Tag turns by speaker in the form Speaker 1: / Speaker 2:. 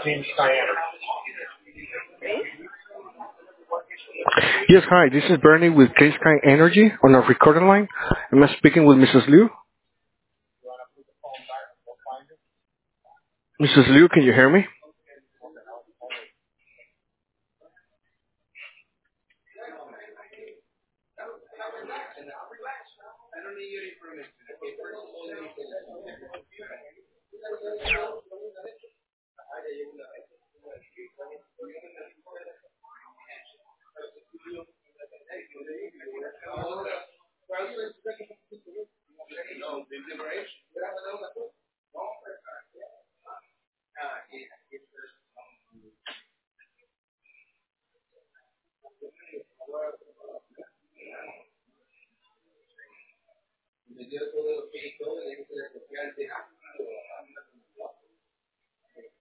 Speaker 1: Okay.
Speaker 2: Yes, hi. This is Bernie with Clean Sky Energy on our recording line. Am I speaking with Mrs. Liu? Mrs. Liu, can you hear me?